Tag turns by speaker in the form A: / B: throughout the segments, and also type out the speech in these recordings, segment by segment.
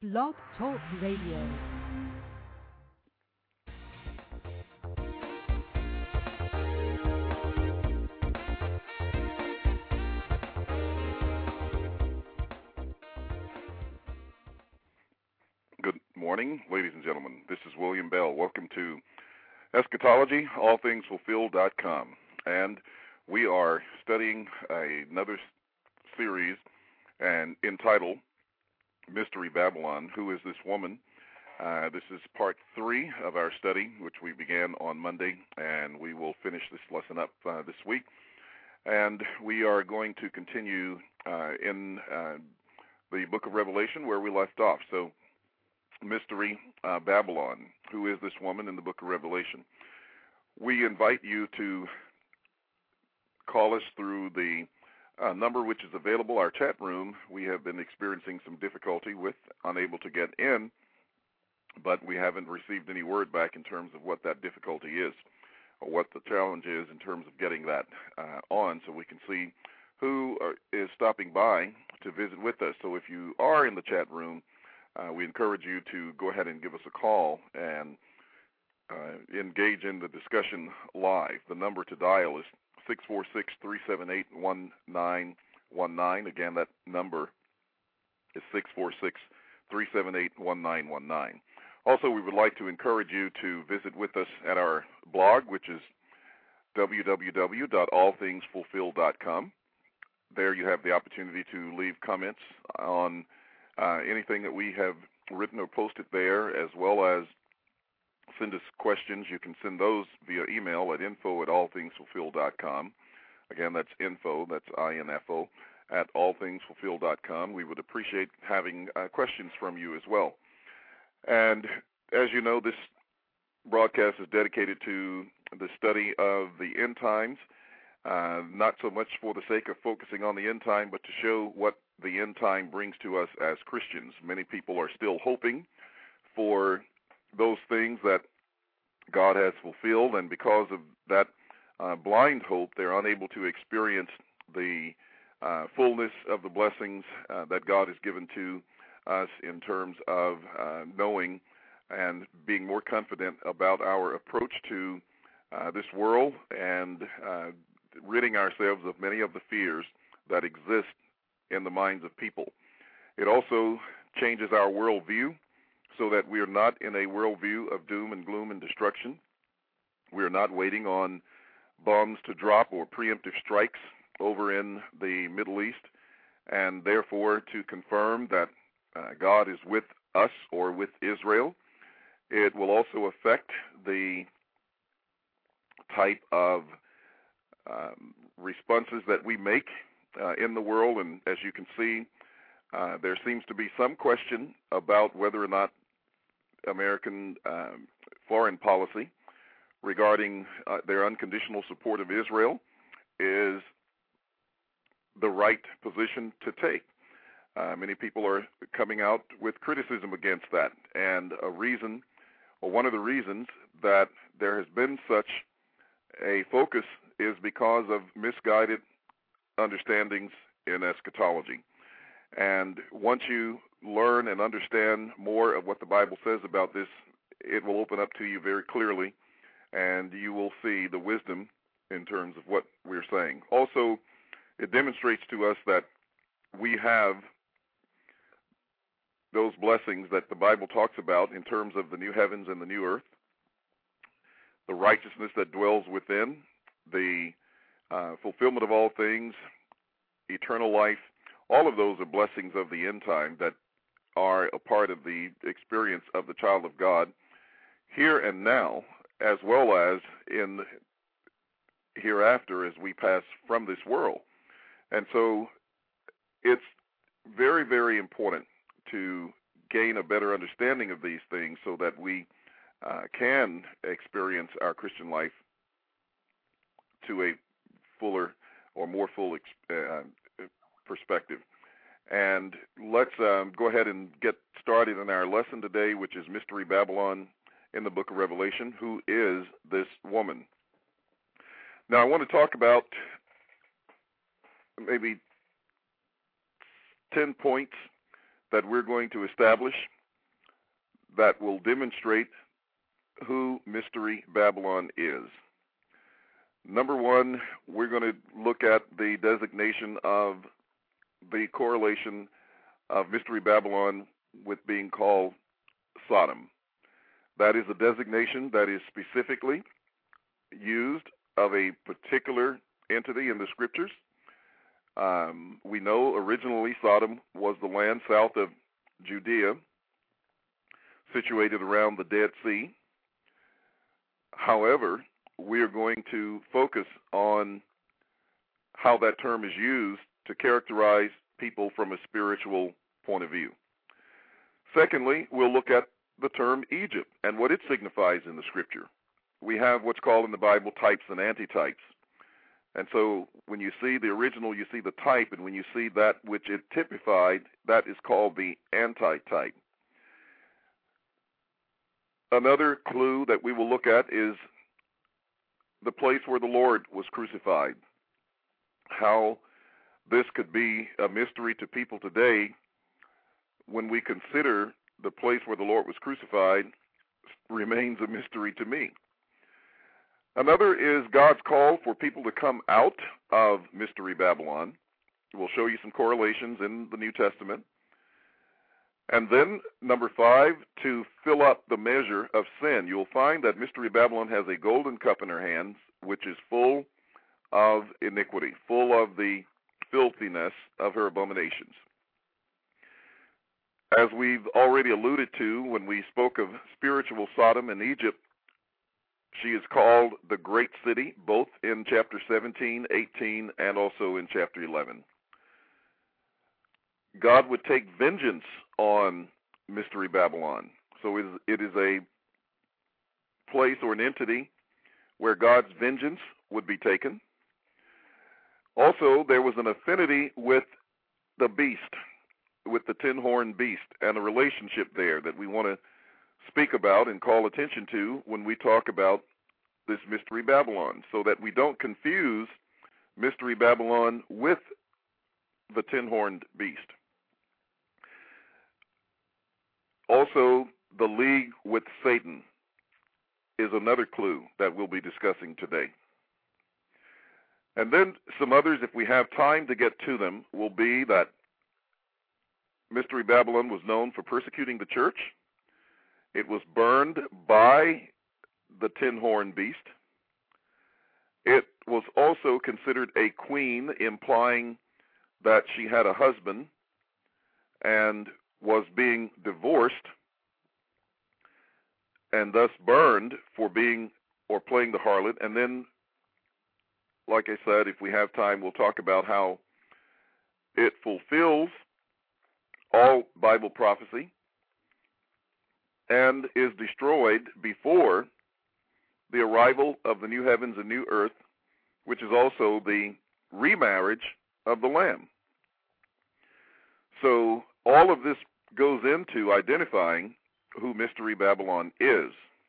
A: Blog Talk Radio.
B: Good morning, ladies and gentlemen. This is William Bell. Welcome to Eschatology, allthingsfulfilled.com. And we are studying another series and entitled Mystery Babylon, Who is This Woman? This is part 3 of our study, which we began on Monday, and we will finish this lesson up this week. And we are going to continue in the book of Revelation where we left off. So, Mystery Babylon, who is this woman in the book of Revelation? We invite you to call us through the number which is available, our chat room. We have been experiencing some difficulty with unable to get in, but we haven't received any word back in terms of what that difficulty is or what the challenge is in terms of getting that on so we can see who is stopping by to visit with us. So if you are in the chat room, we encourage you to go ahead and give us a call and engage in the discussion live. The number to dial is 646-378-1919. Again, that number is 646-378-1919. Also, we would like to encourage you to visit with us at our blog, which is www.allthingsfulfilled.com. There you have the opportunity to leave comments on anything that we have written or posted there, as well as send us questions. You can send those via email at info@allthingsfulfilled.com. Again, that's info, that's I-N-F-O, at allthingsfulfilled.com. We would appreciate having questions from you as well. And as you know, this broadcast is dedicated to the study of the end times, not so much for the sake of focusing on the end time, but to show what the end time brings to us as Christians. Many people are still hoping for those things that God has fulfilled, and because of that blind hope, they're unable to experience the fullness of the blessings that God has given to us in terms of knowing and being more confident about our approach to this world and ridding ourselves of many of the fears that exist in the minds of people. It also changes our worldview so that we are not in a worldview of doom and gloom and destruction. We are not waiting on bombs to drop or preemptive strikes over in the Middle East, and therefore to confirm that God is with us or with Israel. It will also affect the type of responses that we make in the world, and as you can see, there seems to be some question about whether or not American foreign policy regarding their unconditional support of Israel is the right position to take. Many people are coming out with criticism against that, and one of the reasons that there has been such a focus is because of misguided understandings in eschatology. And once you learn and understand more of what the Bible says about this, it will open up to you very clearly, and you will see the wisdom in terms of what we're saying. Also, it demonstrates to us that we have those blessings that the Bible talks about in terms of the new heavens and the new earth, the righteousness that dwells within, the fulfillment of all things, eternal life. All of those are blessings of the end time that are a part of the experience of the child of God here and now, as well as in hereafter as we pass from this world. And so it's very, very important to gain a better understanding of these things so that we can experience our Christian life to a fuller or more full perspective. And let's go ahead and get started in our lesson today, which is Mystery Babylon in the book of Revelation. Who is this woman? Now, I want to talk about maybe 10 points that we're going to establish that will demonstrate who Mystery Babylon is. Number one, we're going to look at the designation of the correlation of Mystery Babylon with being called Sodom. That is a designation that is specifically used of a particular entity in the Scriptures. We know originally Sodom was the land south of Judea, situated around the Dead Sea. However, we are going to focus on how that term is used to characterize people from a spiritual point of view. Secondly, we'll look at the term Egypt and what it signifies in the Scripture. We have what's called in the Bible types and antitypes. And so when you see the original, you see the type, and when you see that which it typified, that is called the antitype. Another clue that we will look at is the place where the Lord was crucified. How this could be a mystery to people today when we consider the place where the Lord was crucified remains a mystery to me. Another is God's call for people to come out of Mystery Babylon. We'll show you some correlations in the New Testament. And then, number 5, to fill up the measure of sin. You'll find that Mystery Babylon has a golden cup in her hands, which is full of iniquity, full of the filthiness of her abominations. As we've already alluded to when we spoke of spiritual Sodom and Egypt, she is called the Great City, both in chapter 17, 18, and also in chapter 11. God would take vengeance on Mystery Babylon. So it is a place or an entity where God's vengeance would be taken. Also, there was an affinity with the beast, with the tin-horned beast, and a relationship there that we want to speak about and call attention to when we talk about this Mystery Babylon, so that we don't confuse Mystery Babylon with the tin-horned beast. Also, the league with Satan is another clue that we'll be discussing today. And then some others, if we have time to get to them, will be that Mystery Babylon was known for persecuting the church. It was burned by the tin-horned beast. It was also considered a queen, implying that she had a husband and was being divorced and thus burned for being or playing the harlot. And then, like I said, if we have time, we'll talk about how it fulfills all Bible prophecy and is destroyed before the arrival of the new heavens and new earth, which is also the remarriage of the Lamb. So all of this goes into identifying who Mystery Babylon is.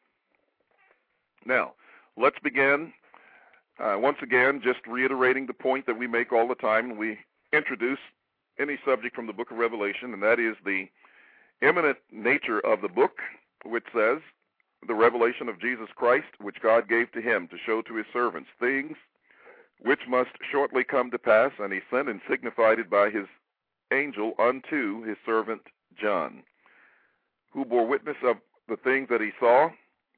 B: Now, let's begin. Once again, just reiterating the point that we make all the time when we introduce any subject from the book of Revelation, and that is the imminent nature of the book, which says, the revelation of Jesus Christ, which God gave to him to show to his servants things which must shortly come to pass, and he sent and signified it by his angel unto his servant John, who bore witness of the things that he saw,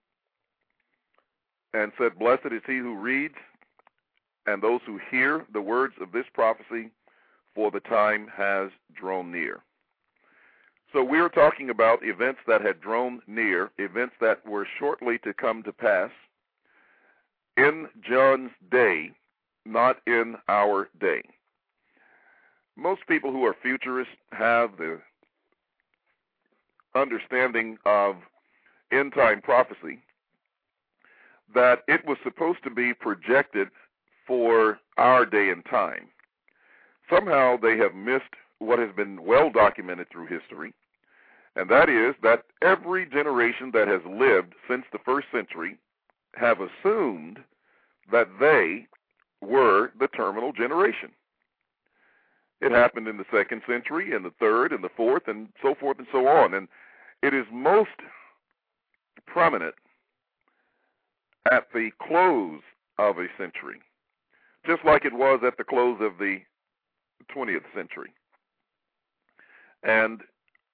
B: and said, Blessed is he who reads, and those who hear the words of this prophecy, for the time has drawn near. So we are talking about events that had drawn near, events that were shortly to come to pass in John's day, not in our day. Most people who are futurists have the understanding of end-time prophecy that it was supposed to be projected for our day and time. Somehow they have missed what has been well documented through history, and that is that every generation that has lived since the first century have assumed that they were the terminal generation. It happened in the 2nd century, and the 3rd, and the 4th, and so forth and so on. And it is most prominent at the close of a century, just like it was at the close of the 20th century. And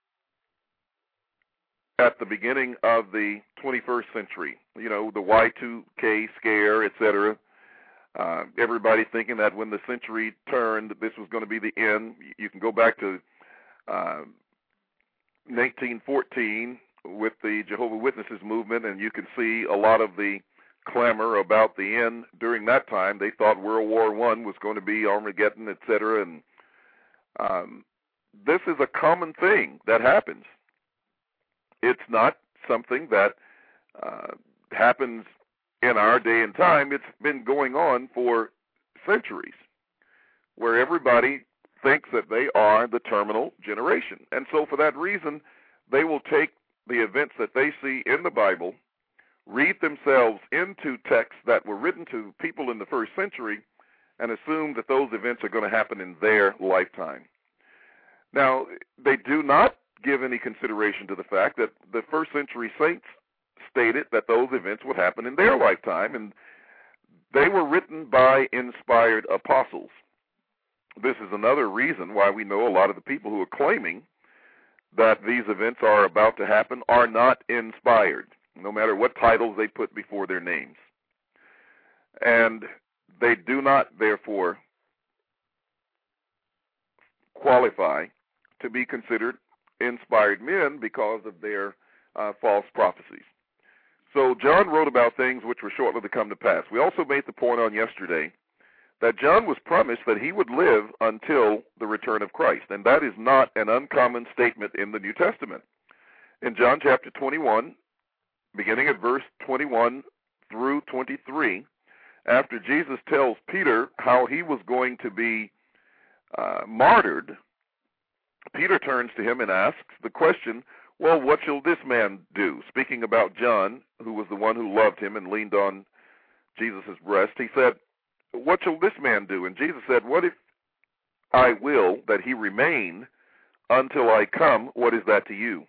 B: at the beginning of the 21st century, the Y2K scare, etc., everybody thinking that when the century turned, this was going to be the end. You can go back to 1914 with the Jehovah's Witnesses movement, and you can see a lot of the clamor about the end during that time. They thought World War I was going to be Armageddon, etc., and this is a common thing that happens. It's not something that happens in our day and time. It's been going on for centuries, where everybody thinks that they are the terminal generation. And so for that reason, they will take the events that they see in the Bible, read themselves into texts that were written to people in the 1st century, and assume that those events are going to happen in their lifetime. Now, they do not give any consideration to the fact that the 1st century saints stated that those events would happen in their lifetime, and they were written by inspired apostles. This is another reason why we know a lot of the people who are claiming that these events are about to happen are not inspired, no matter what titles they put before their names. And they do not, therefore, qualify to be considered inspired men because of their false prophecies. So John wrote about things which were shortly to come to pass. We also made the point on yesterday that John was promised that he would live until the return of Christ, and that is not an uncommon statement in the New Testament. In John chapter 21, beginning at verse 21 through 23, after Jesus tells Peter how he was going to be martyred, Peter turns to him and asks the question, well, what shall this man do? Speaking about John, who was the one who loved him and leaned on Jesus' breast, he said, what shall this man do? And Jesus said, what if I will that he remain until I come? What is that to you?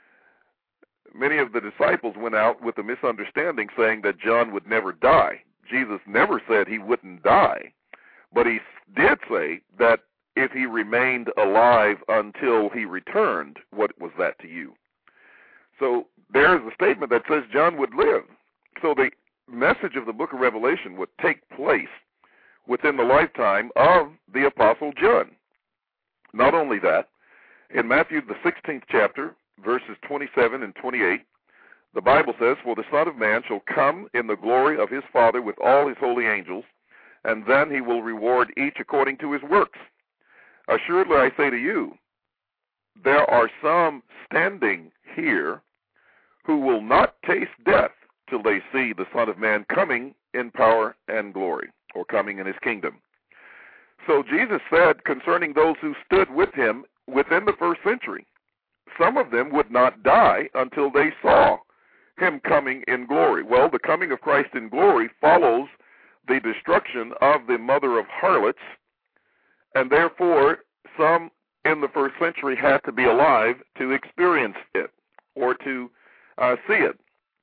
B: Many of the disciples went out with a misunderstanding, saying that John would never die. Jesus never said he wouldn't die, but he did say that if he remained alive until he returned, what was that to you? So there's a statement that says John would live. So the message of the book of Revelation would take place within the lifetime of the Apostle John. Not only that, in Matthew the 16th chapter, verses 27 and 28, the Bible says, for the Son of Man shall come in the glory of his Father with all his holy angels, and then he will reward each according to his works. Assuredly, I say to you, there are some standing here who will not taste death till they see the Son of Man coming in power and glory, or coming in his kingdom. So Jesus said concerning those who stood with him within the 1st century, some of them would not die until they saw him coming in glory. Well, the coming of Christ in glory follows the destruction of the mother of harlots, and therefore some in the 1st century had to be alive to experience it or to see it.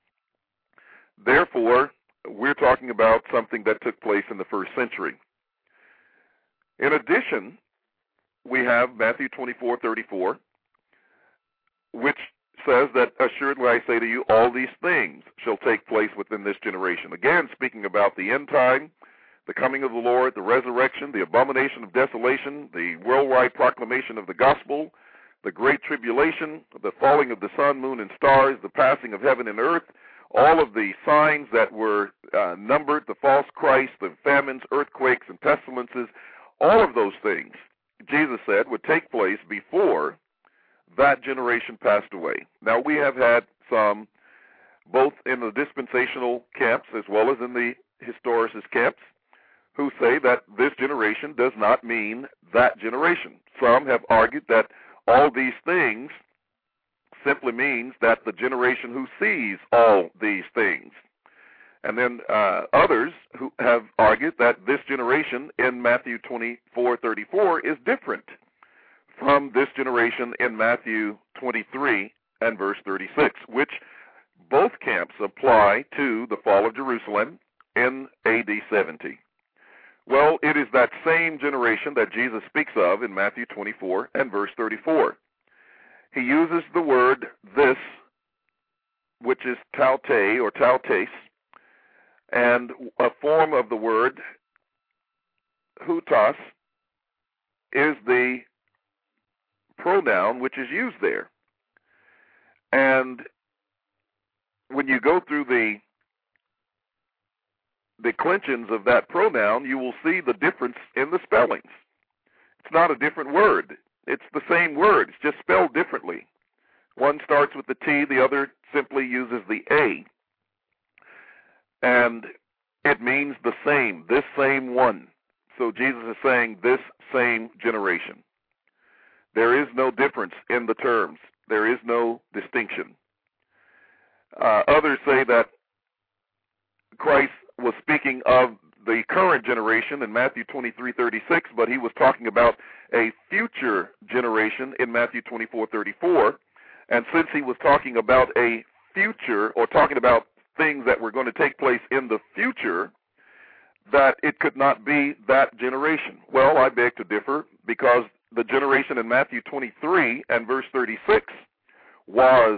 B: Therefore, we're talking about something that took place in the 1st century. In addition, we have Matthew 24:34, which says that, assuredly I say to you, all these things shall take place within this generation. Again, speaking about the end time, the coming of the Lord, the resurrection, the abomination of desolation, the worldwide proclamation of the gospel, the great tribulation, the falling of the sun, moon, and stars, the passing of heaven and earth, all of the signs that were numbered, the false Christ, the famines, earthquakes, and pestilences, all of those things, Jesus said, would take place before that generation passed away. Now, we have had some, both in the dispensational camps as well as in the historicist camps, who say that this generation does not mean that generation. Some have argued that all these things simply means that the generation who sees all these things. And then others who have argued that this generation in Matthew 24:34 is different from this generation in Matthew 23 and verse 36, which both camps apply to the fall of Jerusalem in AD 70. Well, it is that same generation that Jesus speaks of in Matthew 24 and verse 34. He uses the word this, which is taute or tautes, and a form of the word hutos is the pronoun which is used there. And when you go through the declensions of that pronoun, you will see the difference in the spellings. It's not a different word. It's the same word. It's just spelled differently. One starts with the T, the other simply uses the A. And it means the same, this same one. So Jesus is saying this same generation. There is no difference in the terms. There is no distinction. Others say that Christ was speaking of the current generation in Matthew 23:36, but he was talking about a future generation in Matthew 24:34. And since he was talking about a future, or talking about things that were going to take place in the future, that it could not be that generation. Well, I beg to differ, because the generation in Matthew 23 and verse 36 was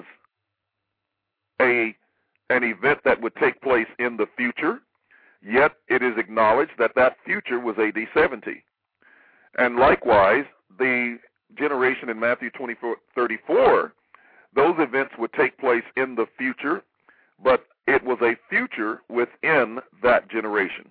B: an event that would take place in the future, yet it is acknowledged that that future was AD 70. And likewise, the generation in Matthew 24:34, those events would take place in the future, but it was a future within that generation.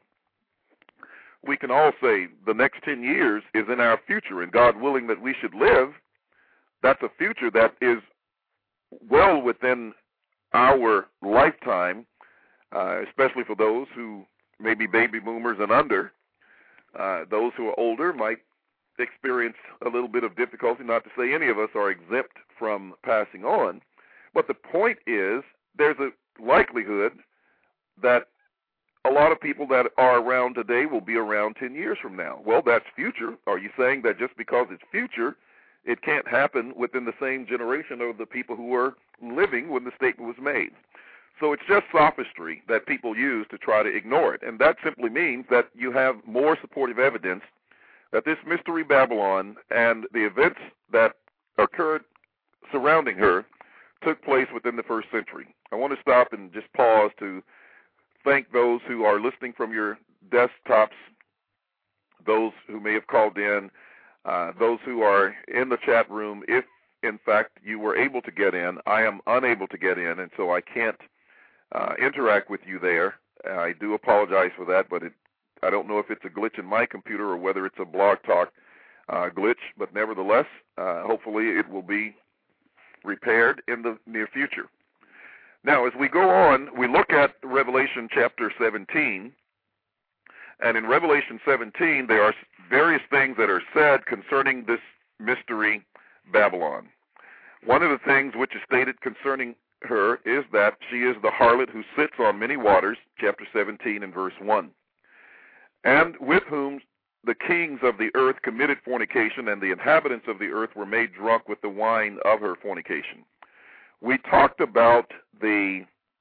B: We can all say the next 10 years is in our future, and God willing that we should live, that's a future that is well within our lifetime, especially for those who may be baby boomers and under. Those who are older might experience a little bit of difficulty, not to say any of us are exempt from passing on. But the point is, there's a likelihood that a lot of people that are around today will be around 10 years from now. Well, that's future. Are you saying that just because it's future, it can't happen within the same generation of the people who were living when the statement was made? So it's just sophistry that people use to try to ignore it. And that simply means that you have more supportive evidence that this mystery Babylon and the events that occurred surrounding her took place within the first century. I want to stop and just pause to thank those who are listening from your desktops, those who may have called in, those who are in the chat room. If, in fact, you were able to get in, I am unable to get in, and so I can't interact with you there. I do apologize for that, but I don't know if it's a glitch in my computer or whether it's a Blog Talk glitch, but nevertheless, hopefully it will be repaired in the near future. Now, as we go on, we look at Revelation chapter 17, and in Revelation 17, there are various things that are said concerning this mystery Babylon. One of the things which is stated concerning her is that she is the harlot who sits on many waters, chapter 17 and verse 1, and with whom the kings of the earth committed fornication, and the inhabitants of the earth were made drunk with the wine of her fornication. We talked about the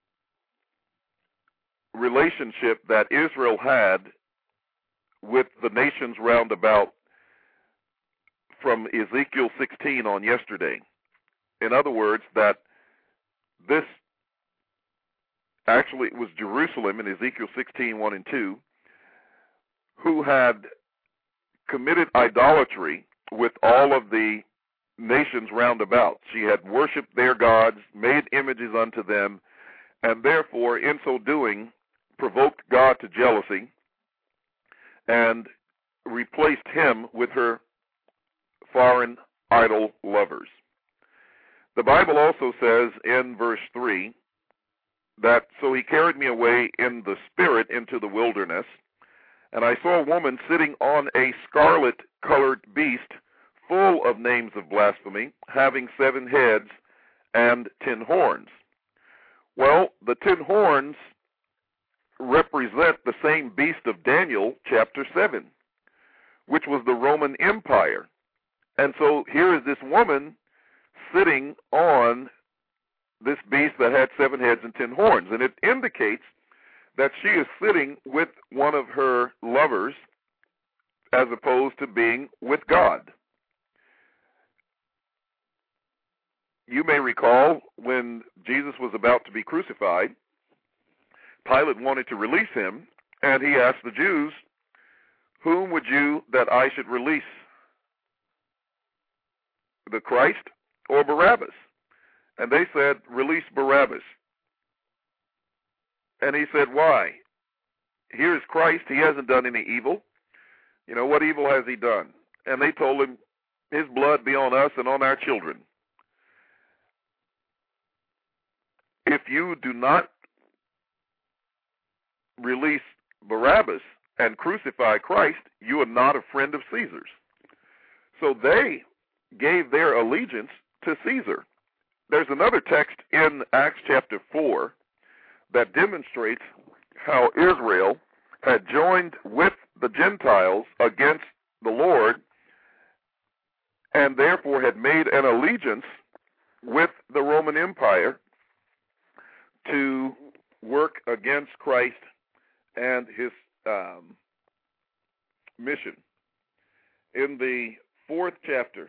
B: relationship that Israel had with the nations round about from Ezekiel 16 on yesterday. In other words, that this actually was Jerusalem in Ezekiel 16, 1 and 2, who had committed idolatry with all of the nations round about. She had worshipped their gods, made images unto them, and therefore, in so doing, provoked God to jealousy and replaced him with her foreign idol lovers. The Bible also says in verse 3 that, so he carried me away in the spirit into the wilderness, and I saw a woman sitting on a scarlet-colored beast, full of names of blasphemy, having 7 heads and 10 horns. Well, the 10 horns represent the same beast of Daniel chapter 7, which was the Roman Empire. And so here is this woman sitting on this beast that had 7 heads and 10 horns. And it indicates that she is sitting with one of her lovers as opposed to being with God. You may recall when Jesus was about to be crucified, Pilate wanted to release him, and he asked the Jews, "Whom would you that I should release? The Christ or Barabbas?" And they said, "Release Barabbas." And he said, "Why? Here's Christ. He hasn't done any evil. You know, what evil has he done?" And they told him, "His blood be on us and on our children." If you do not release Barabbas and crucify Christ, you are not a friend of Caesar's. So they gave their allegiance to Caesar. There's another text in Acts chapter 4 that demonstrates how Israel had joined with the Gentiles against the Lord and therefore had made an allegiance with the Roman Empire to work against Christ and his mission. In the 4th chapter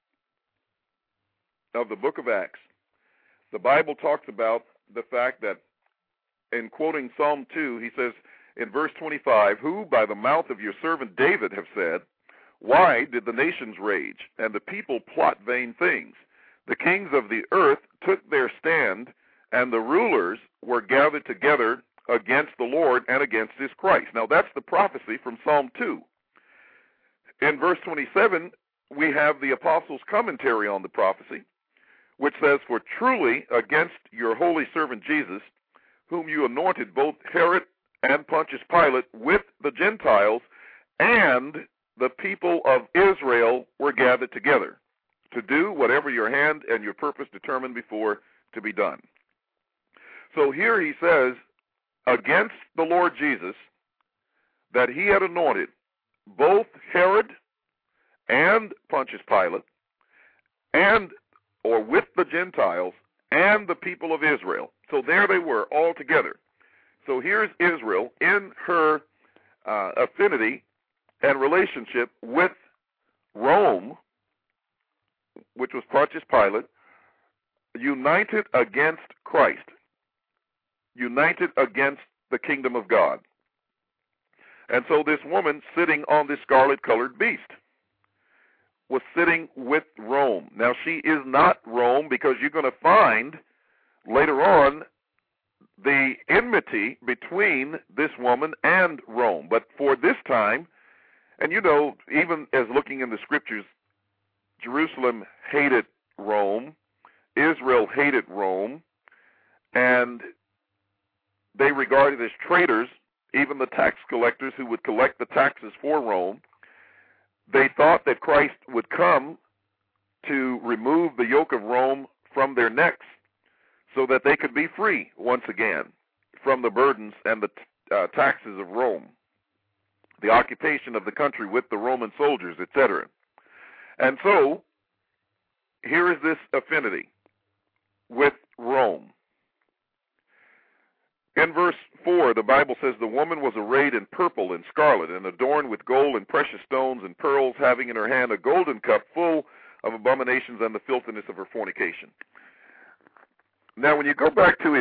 B: of the book of Acts, the Bible talks about the fact that, in quoting Psalm 2, he says in verse 25, "Who by the mouth of your servant David have said, why did the nations rage, and the people plot vain things? The kings of the earth took their stand, and the rulers were gathered together against the Lord and against his Christ." Now that's the prophecy from Psalm 2. In verse 27, we have the apostles' commentary on the prophecy, which says, "For truly against your holy servant Jesus, whom you anointed, both Herod and Pontius Pilate with the Gentiles and the people of Israel were gathered together to do whatever your hand and your purpose determined before to be done." So here he says, against the Lord Jesus, that he had anointed both Herod and Pontius Pilate, or with the Gentiles and the people of Israel. So there they were all together. So here's Israel in her affinity and relationship with Rome, which was Pontius Pilate, united against Christ, united against the kingdom of God. And so this woman sitting on this scarlet-colored beast was sitting with Rome. Now she is not Rome, because you're going to find later on the enmity between this woman and Rome. But for this time, and you know, even as looking in the scriptures, Jerusalem hated Rome, Israel hated Rome, and they regarded as traitors even the tax collectors who would collect the taxes for Rome. They thought that Christ would come to remove the yoke of Rome from their necks so that they could be free once again from the burdens and the taxes of Rome, the occupation of the country with the Roman soldiers, etc. And so, here is this affinity with Rome. In verse 4, the Bible says, "The woman was arrayed in purple and scarlet, and adorned with gold and precious stones and pearls, having in her hand a golden cup full of abominations and the filthiness of her fornication." Now, when you go back to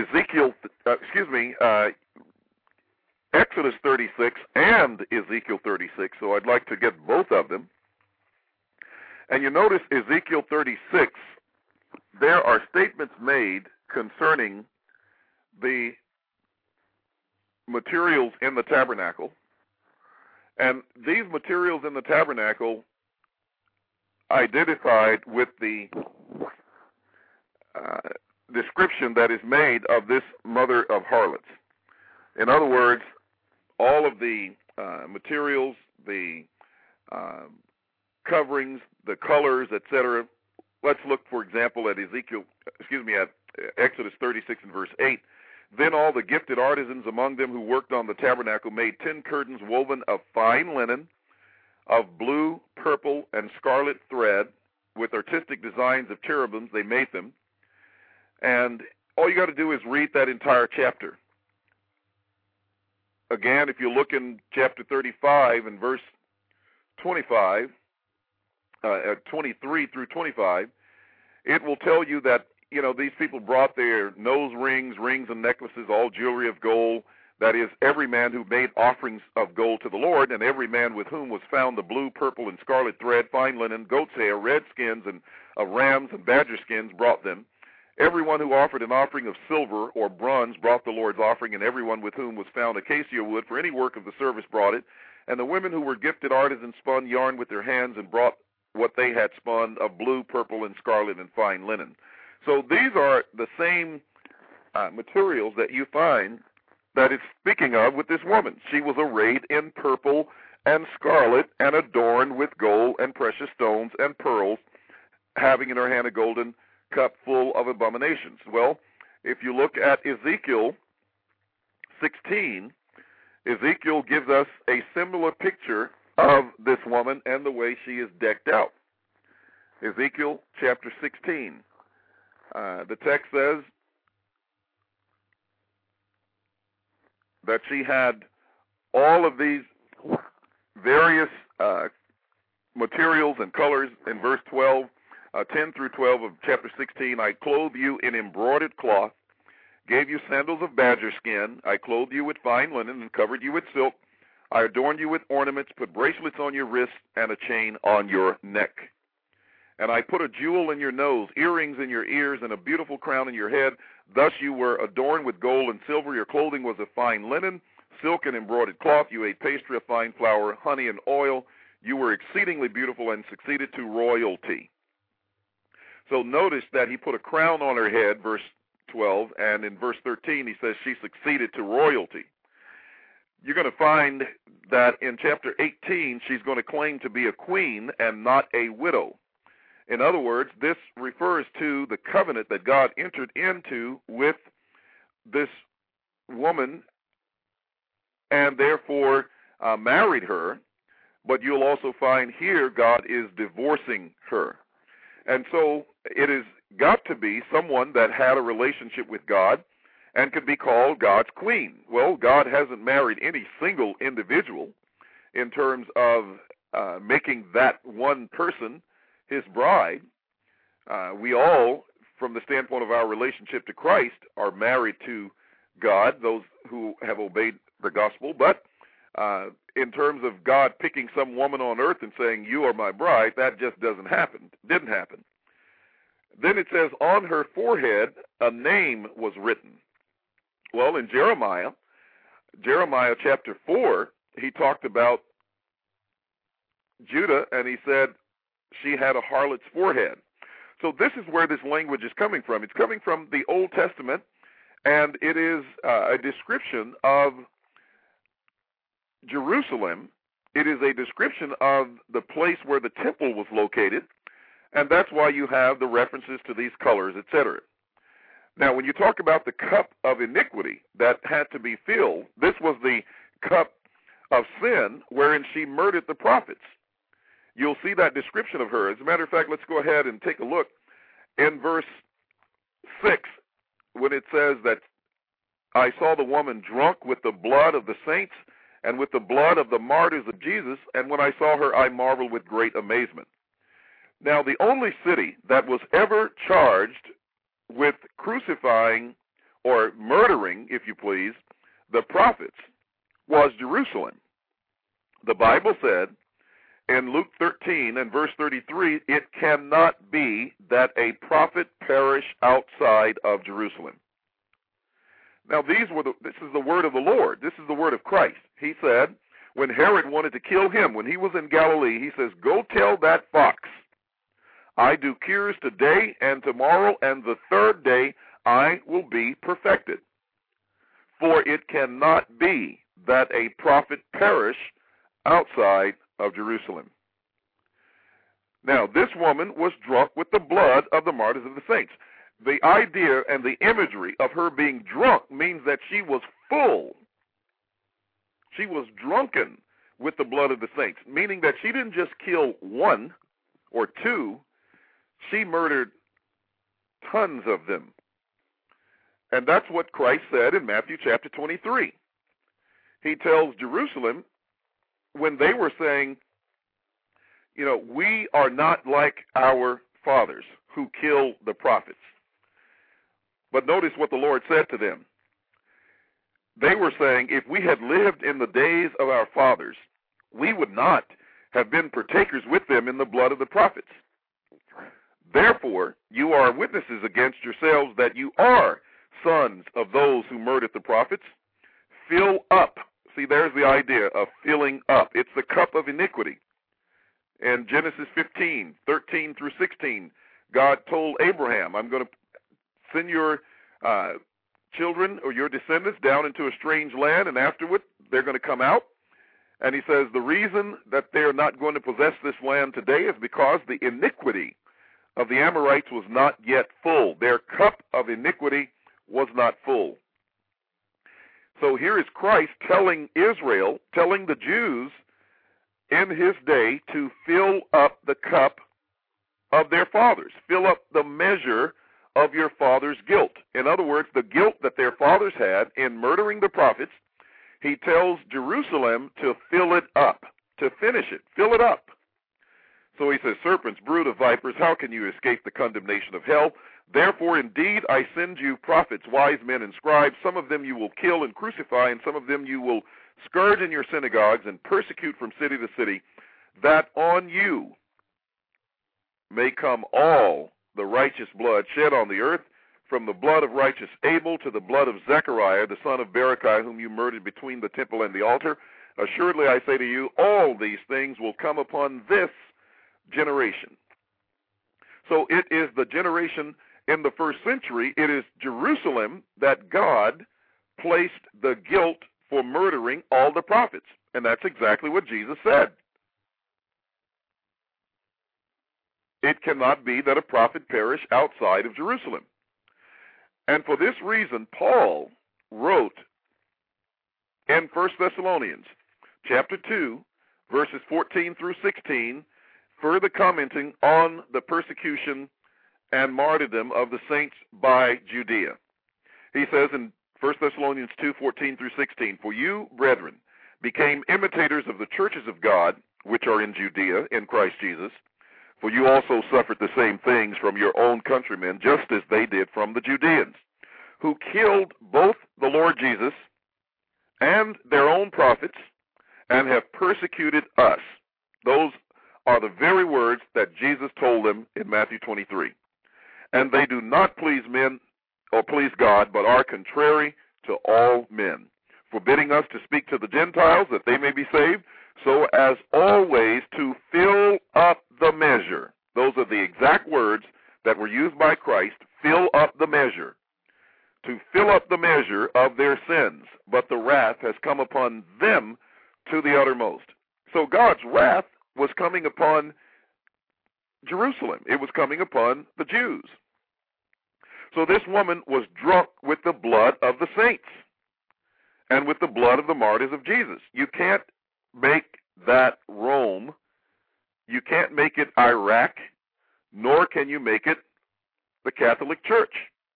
B: Exodus 36 and Ezekiel 36, so I'd like to get both of them. And you notice Ezekiel 36, there are statements made concerning the materials in the tabernacle. And these materials in the tabernacle identified with the description that is made of this mother of harlots. In other words, all of the materials, the coverings, the colors, etc. Let's look, for example, at Exodus 36 and verse 8. Then all the gifted artisans among them who worked on the tabernacle made 10 curtains woven of fine linen, of blue, purple, and scarlet thread. With artistic designs of cherubims, they made them. And all you got to do is read that entire chapter. Again, if you look in chapter 35 and verse 23 through 25, it will tell you that, these people brought their nose rings, rings and necklaces, all jewelry of gold. That is, every man who made offerings of gold to the Lord, and every man with whom was found the blue, purple, and scarlet thread, fine linen, goat's hair, red skins, and of rams and badger skins brought them. Everyone who offered an offering of silver or bronze brought the Lord's offering, and everyone with whom was found acacia wood for any work of the service brought it. And the women who were gifted artisans spun yarn with their hands and brought what they had spun of blue, purple, and scarlet and fine linen. So these are the same materials that you find that it's speaking of with this woman. She was arrayed in purple and scarlet and adorned with gold and precious stones and pearls, having in her hand a golden cup full of abominations. Well, if you look at Ezekiel 16, Ezekiel gives us a similar picture of this woman and the way she is decked out. Ezekiel chapter 16. The text says that she had all of these various materials and colors. In verse 12, 10 through 12 of chapter 16, I clothed you in embroidered cloth, gave you sandals of badger skin, I clothed you with fine linen and covered you with silk, I adorned you with ornaments, put bracelets on your wrists and a chain on your neck. And I put a jewel in your nose, earrings in your ears, and a beautiful crown in your head. Thus you were adorned with gold and silver. Your clothing was of fine linen, silk and embroidered cloth. You ate pastry of fine flour, honey and oil. You were exceedingly beautiful and succeeded to royalty. So notice that he put a crown on her head, verse 12, and in verse 13 he says she succeeded to royalty. You're going to find that in chapter 18 she's going to claim to be a queen and not a widow. In other words, this refers to the covenant that God entered into with this woman and therefore married her. But you'll also find here God is divorcing her. And so it has got to be someone that had a relationship with God and could be called God's queen. Well, God hasn't married any single individual in terms of making that one person his bride. We all, from the standpoint of our relationship to Christ, are married to God, those who have obeyed the gospel. But in terms of God picking some woman on earth and saying, you are my bride, that just didn't happen. Then it says, on her forehead a name was written. Well, in Jeremiah chapter 4, he talked about Judah, and he said she had a harlot's forehead. So this is where this language is coming from. It's coming from the Old Testament, and it is a description of Jerusalem. It is a description of the place where the temple was located, and that's why you have the references to these colors, etc. Now, when you talk about the cup of iniquity that had to be filled, this was the cup of sin wherein she murdered the prophets. You'll see that description of her. As a matter of fact, let's go ahead and take a look in verse 6 when it says that I saw the woman drunk with the blood of the saints and with the blood of the martyrs of Jesus, and when I saw her, I marveled with great amazement. Now, the only city that was ever charged with crucifying or murdering, if you please, the prophets was Jerusalem. The Bible said in Luke 13 and verse 33, it cannot be that a prophet perish outside of Jerusalem. Now, this is the word of the Lord. This is the word of Christ. He said, when Herod wanted to kill him, when he was in Galilee, he says, go tell that fox, I do cures today and tomorrow, and the third day I will be perfected. For it cannot be that a prophet perish outside of Jerusalem. Now, this woman was drunk with the blood of the martyrs of the saints. the idea and the imagery of her being drunk means that she was full. She was drunken with the blood of the saints, meaning that she didn't just kill one or two, she murdered tons of them. And that's what Christ said in Matthew chapter 23. He tells Jerusalem, when they were saying, you know, we are not like our fathers who kill the prophets. But notice what the Lord said to them. They were saying, if we had lived in the days of our fathers, we would not have been partakers with them in the blood of the prophets. Therefore, you are witnesses against yourselves that you are sons of those who murdered the prophets. Fill up. See, there's the idea of filling up. It's the cup of iniquity. In Genesis 15, 13 through 16, God told Abraham, I'm going to send your children or your descendants down into a strange land, and afterward they're going to come out. And he says the reason that they're not going to possess this land today is because the iniquity of the Amorites was not yet full. Their cup of iniquity was not full. So here is Christ telling Israel, telling the Jews in his day to fill up the cup of their fathers. Fill up the measure of your father's guilt. In other words, the guilt that their fathers had in murdering the prophets, he tells Jerusalem to fill it up, to finish it, fill it up. So he says, serpents, brood of vipers, how can you escape the condemnation of hell? Therefore, indeed, I send you prophets, wise men, and scribes. Some of them you will kill and crucify, and some of them you will scourge in your synagogues and persecute from city to city, that on you may come all the righteous blood shed on the earth, from the blood of righteous Abel to the blood of Zechariah, the son of Berechiah, whom you murdered between the temple and the altar. Assuredly, I say to you, all these things will come upon this generation. So it is the generation in the first century, it is Jerusalem that God placed the guilt for murdering all the prophets. And that's exactly what Jesus said. It cannot be that a prophet perish outside of Jerusalem. And for this reason, Paul wrote in 1 Thessalonians chapter 2, verses 14 through 16, further commenting on the persecution and martyrdom of the saints by Judea. He says in 1 Thessalonians 2, 14 through 16, for you, brethren, became imitators of the churches of God, which are in Judea, in Christ Jesus, for you also suffered the same things from your own countrymen, just as they did from the Judeans, who killed both the Lord Jesus and their own prophets, and have persecuted us. Those are the very words that Jesus told them in Matthew 23. And they do not please men or please God, but are contrary to all men, forbidding us to speak to the Gentiles that they may be saved, so as always to fill up the measure. Those are the exact words that were used by Christ, fill up the measure, to fill up the measure of their sins. But the wrath has come upon them to the uttermost. So God's wrath was coming upon Jerusalem. It was coming upon the Jews. So this woman was drunk with the blood of the saints and with the blood of the martyrs of Jesus. You can't make that Rome. You can't make it Iraq, nor can you make it the Catholic Church.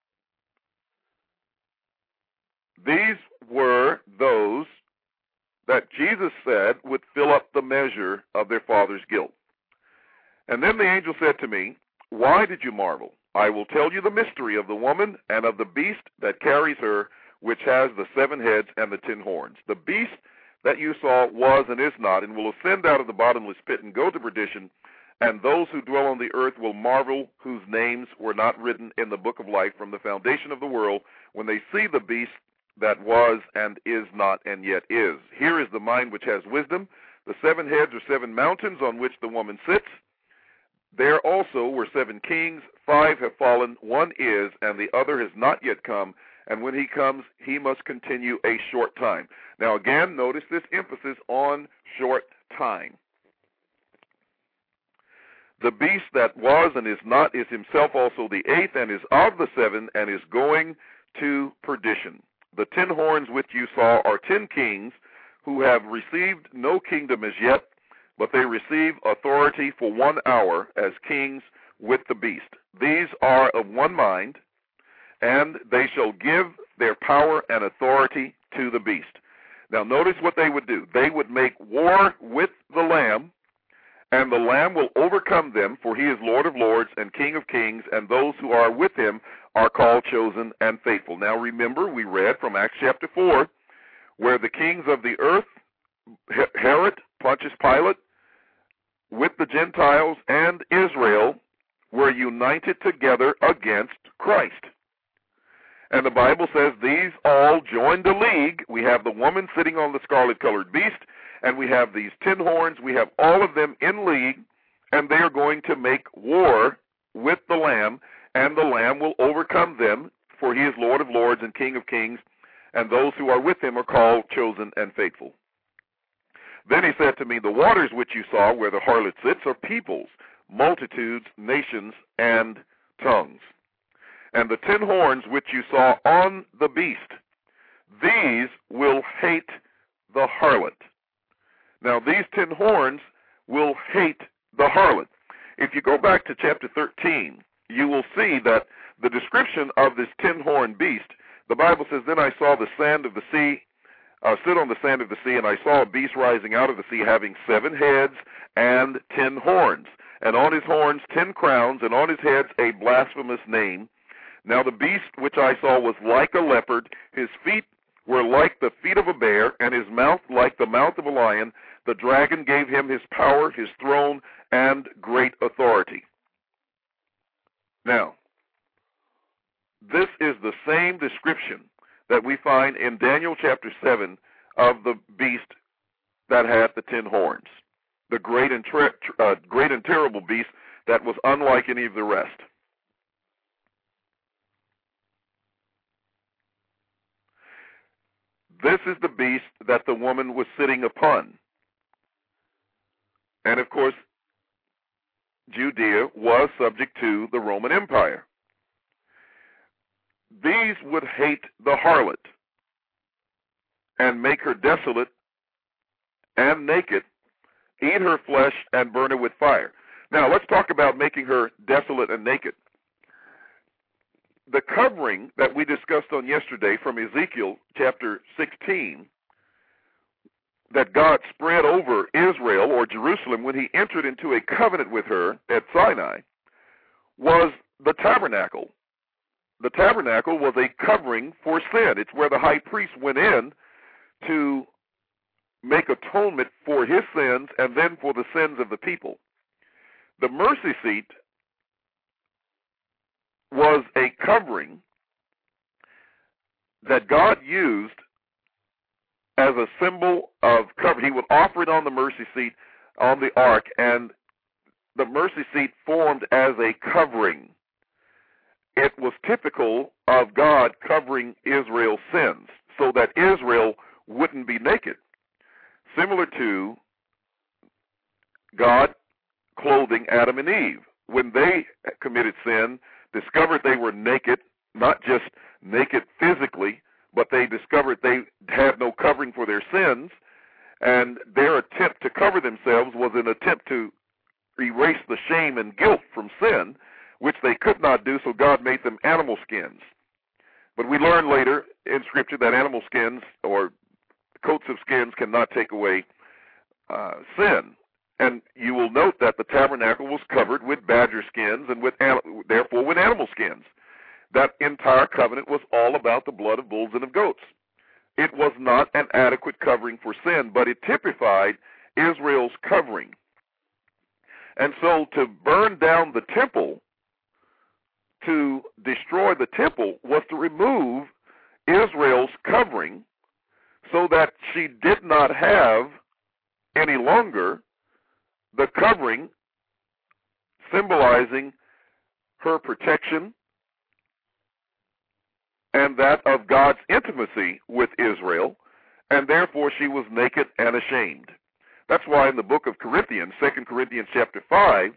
B: These were those that Jesus said would fill up the measure of their father's guilt. And then the angel said to me, why did you marvel? I will tell you the mystery of the woman and of the beast that carries her, which has the 7 heads and the 10 horns. The beast that you saw was and is not, and will ascend out of the bottomless pit and go to perdition, and those who dwell on the earth will marvel, whose names were not written in the book of life from the foundation of the world, when they see the beast that was and is not and yet is. Here is the mind which has wisdom. The 7 heads are 7 mountains on which the woman sits. There also were 7 kings, 5 have fallen, 1 is, and the other has not yet come, and when he comes, he must continue a short time. Now again, notice this emphasis on short time. The beast that was and is not is himself also the eighth, and is of the seven, and is going to perdition. The 10 horns which you saw are 10 kings who have received no kingdom as yet, but they receive authority for 1 hour as kings with the beast. These are of one mind, and they shall give their power and authority to the beast. Now notice what they would do. They would make war with the Lamb, and the Lamb will overcome them, for he is Lord of lords and King of kings, and those who are with him are called, chosen, and faithful. Now remember, we read from Acts chapter 4, where the kings of the earth, Herod, Pontius Pilate, with the Gentiles and Israel, were united together against Christ. And the Bible says these all joined a league. We have the woman sitting on the scarlet-colored beast, and we have these 10 horns. We have all of them in league, and they are going to make war with the Lamb, and the Lamb will overcome them, for he is Lord of lords and King of kings, and those who are with him are called, chosen, and faithful. Then he said to me, the waters which you saw where the harlot sits are peoples, multitudes, nations, and tongues. And the 10 horns which you saw on the beast, these will hate the harlot. Now these 10 horns will hate the harlot. If you go back to chapter 13, you will see that the description of this 10-horned beast, the Bible says, then I saw the sand of the sea, stood on the sand of the sea, and I saw a beast rising out of the sea, having 7 heads and 10 horns, and on his horns 10 crowns, and on his heads a blasphemous name. Now the beast which I saw was like a leopard, his feet were like the feet of a bear, and his mouth like the mouth of a lion. The dragon gave him his power, his throne, and great authority. Now, this is the same description that we find in Daniel chapter 7 of the beast that had the 10 horns, the great and terrible beast that was unlike any of the rest. This is the beast that the woman was sitting upon. And of course, Judea was subject to the Roman Empire. These would hate the harlot and make her desolate and naked, eat her flesh and burn her with fire. Now, let's talk about making her desolate and naked. The covering that we discussed on yesterday from Ezekiel chapter 16, that God spread over Israel or Jerusalem when he entered into a covenant with her at Sinai, was the tabernacle. The tabernacle was a covering for sin. It's where the high priest went in to make atonement for his sins and then for the sins of the people. The mercy seat was a covering that God used as a symbol of cover. He would offer it on the mercy seat on the ark, and the mercy seat formed as a covering. It was typical of God covering Israel's sins so that Israel wouldn't be naked. Similar to God clothing Adam and Eve. When they committed sin, discovered they were naked, not just naked physically, but they discovered they had no covering for their sins, and their attempt to cover themselves was an attempt to erase the shame and guilt from sin, which they could not do, so God made them animal skins. But we learn later in Scripture that animal skins or coats of skins cannot take away sin. And you will note that the tabernacle was covered with badger skins and therefore with animal skins. That entire covenant was all about the blood of bulls and of goats. It was not an adequate covering for sin, but it typified Israel's covering. And so to burn down the temple, to destroy the temple, was to remove Israel's covering so that she did not have any longer the covering symbolizing her protection and that of God's intimacy with Israel, and therefore she was naked and ashamed. That's why in the book of Corinthians, 2 Corinthians chapter 5,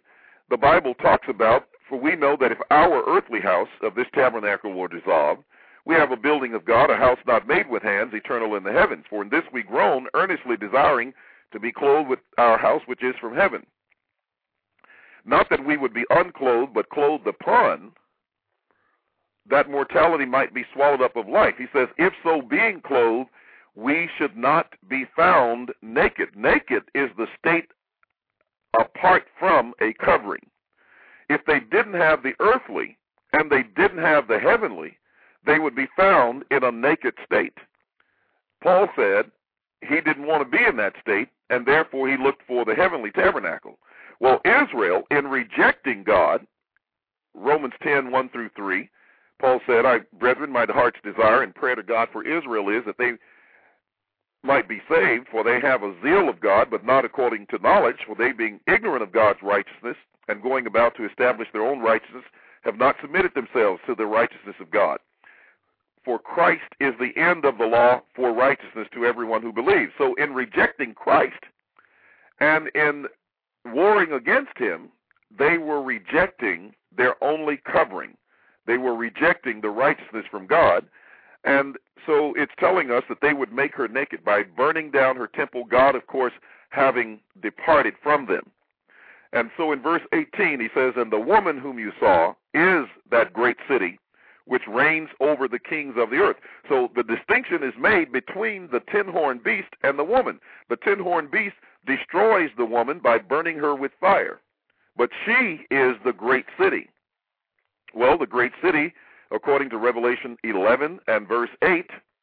B: the Bible talks about, for we know that if our earthly house of this tabernacle were dissolved, we have a building of God, a house not made with hands, eternal in the heavens. For in this we groan, earnestly desiring to be clothed with our house which is from heaven. Not that we would be unclothed, but clothed upon, that mortality might be swallowed up of life. He says, if so being clothed, we should not be found naked. Naked is the state apart from a covering. If they didn't have the earthly and they didn't have the heavenly, they would be found in a naked state. Paul said he didn't want to be in that state, and therefore he looked for the heavenly tabernacle. Well, Israel, in rejecting God, Romans 10, 1 through 3, Paul said, brethren, my heart's desire and prayer to God for Israel is that they might be saved, for they have a zeal of God, but not according to knowledge, for they being ignorant of God's righteousness and going about to establish their own righteousness, have not submitted themselves to the righteousness of God. For Christ is the end of the law for righteousness to everyone who believes. So in rejecting Christ and in warring against him, they were rejecting their only covering. They were rejecting the righteousness from God. And so it's telling us that they would make her naked by burning down her temple, God, of course, having departed from them. And so in verse 18, he says, and the woman whom you saw is that great city which reigns over the kings of the earth. So the distinction is made between the ten-horned beast and the woman. The ten-horned beast destroys the woman by burning her with fire. But she is the great city. Well, the great city, according to Revelation 11 and verse 8,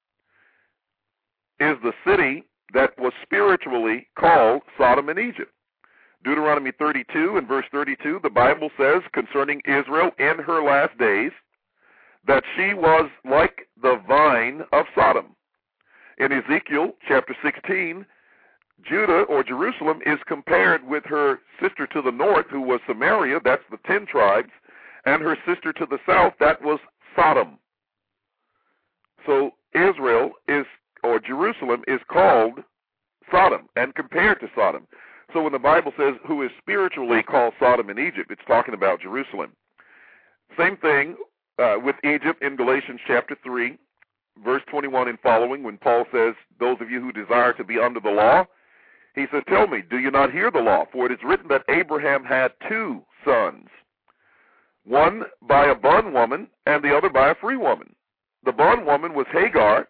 B: is the city that was spiritually called Sodom and Egypt. Deuteronomy 32 and verse 32, the Bible says concerning Israel in her last days that she was like the vine of Sodom. In Ezekiel chapter 16, Judah or Jerusalem is compared with her sister to the north, who was Samaria, that's the 10 tribes, and her sister to the south, that was Sodom. So Israel is, or Jerusalem is called Sodom and compared to Sodom. So when the Bible says who is spiritually called Sodom in Egypt, it's talking about Jerusalem. Same thing with Egypt in Galatians chapter 3, verse 21 and following, when Paul says, those of you who desire to be under the law, he says, tell me, do you not hear the law? For it is written that Abraham had 2 sons, one by a bondwoman and the other by a free woman. The bondwoman was Hagar,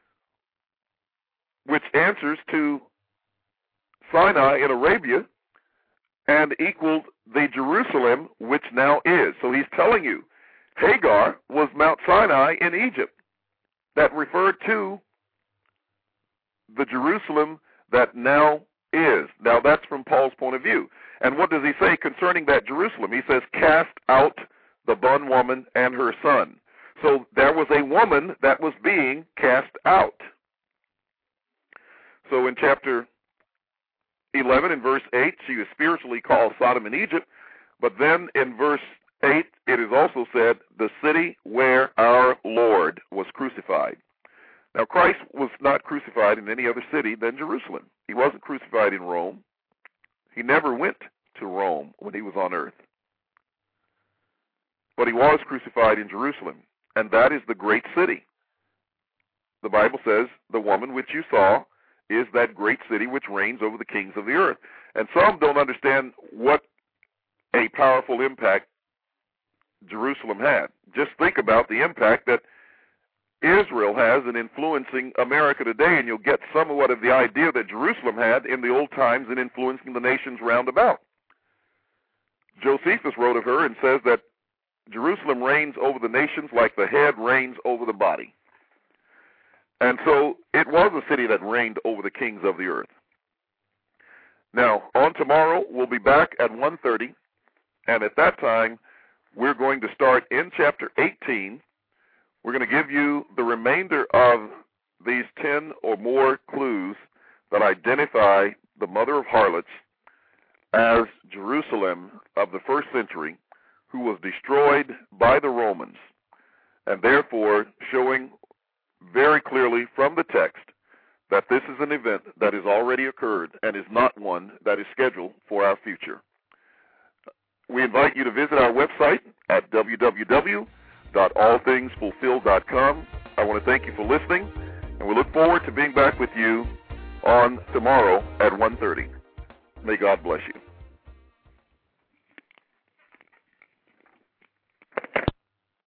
B: which answers to Sinai in Arabia and equaled the Jerusalem which now is. So he's telling you, Hagar was Mount Sinai in Egypt. That referred to the Jerusalem that now is. Now that's from Paul's point of view. And what does he say concerning that Jerusalem? He says, cast out the bondwoman and her son. So there was a woman that was being cast out. So in chapter 11 and verse 8, she is spiritually called Sodom and Egypt. But then in verse 8, it is also said, the city where our Lord was crucified. Now, Christ was not crucified in any other city than Jerusalem. He wasn't crucified in Rome. He never went to Rome when he was on earth. But he was crucified in Jerusalem, and that is the great city. The Bible says, the woman which you saw is that great city which reigns over the kings of the earth. And some don't understand what a powerful impact Jerusalem had. Just think about the impact that Israel has in influencing America today, and you'll get somewhat of the idea that Jerusalem had in the old times in influencing the nations round about. Josephus wrote of her and says that Jerusalem reigns over the nations like the head reigns over the body. And so it was a city that reigned over the kings of the earth. Now, on tomorrow, we'll be back at 1:30, and at that time, we're going to start in chapter 18. We're going to give you the remainder of these 10 or more clues that identify the mother of harlots as Jerusalem of the first century, who was destroyed by the Romans, and therefore showing very clearly from the text that this is an event that has already occurred and is not one that is scheduled for our future. we invite you to visit our website at www.allthingsfulfilled.com. I want to thank you for listening, and we look forward to being back with you on tomorrow at 1:30. May God bless you.